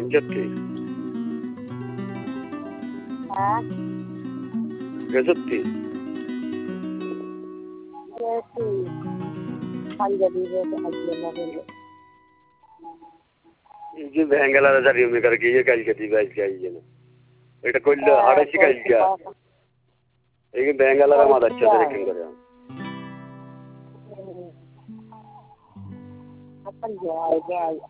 Injatti. Gazatti. Ini Bengala dari mereka kerja kali jadi baik kali je. Itu kalau ada sih kali dia. Ini Bengala ramad अच्छा dari kengkara. Apa ya?